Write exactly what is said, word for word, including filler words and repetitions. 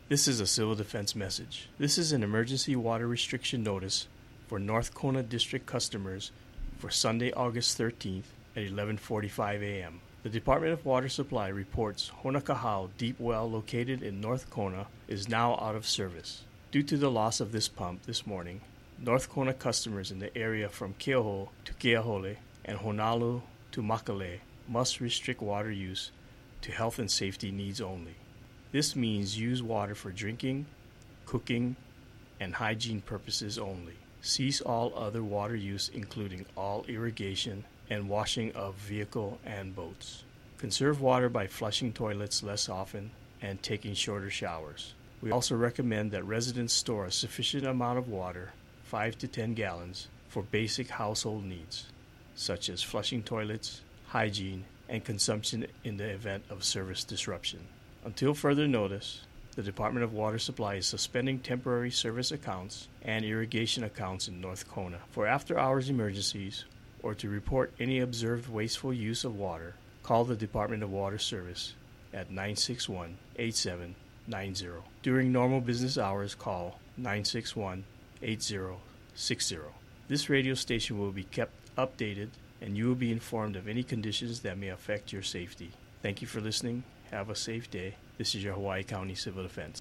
This is a Civil Defense message. This is an emergency water restriction notice for North Kona District customers for Sunday, August thirteenth at eleven forty-five a.m. The Department of Water Supply reports Honokahau Deep Well located in North Kona is now out of service. Due to the loss of this pump this morning, North Kona customers in the area from Keoho to Keahole and Honalu to Makale must restrict water use to health and safety needs only. This means use water for drinking, cooking, and hygiene purposes only. Cease all other water use, including all irrigation and washing of vehicle and boats. Conserve water by flushing toilets less often and taking shorter showers. We also recommend that residents store a sufficient amount of water, five to ten gallons, for basic household needs, such as flushing toilets, hygiene, and consumption in the event of service disruption. Until further notice, the Department of Water Supply is suspending temporary service accounts and irrigation accounts in North Kona for after-hours emergencies or to report any observed wasteful use of water. Call the Department of Water Service at nine six one, eight seven nine zero. During normal business hours, call nine six one, eight zero six zero. This radio station will be kept updated and you will be informed of any conditions that may affect your safety. Thank you for listening. Have a safe day. This is your Hawaii County Civil Defense.